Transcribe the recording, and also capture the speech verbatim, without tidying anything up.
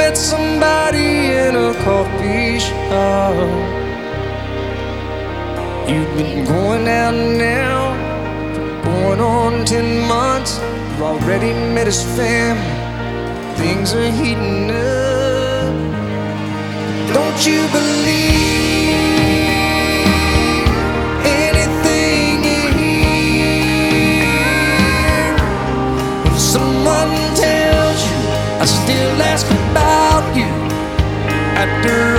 met somebody in a coffee shop. You've been going out now, going on ten months. You've already met his family, things are heating up. Don't you believe anything you hear? If someone tells you I still ask about you after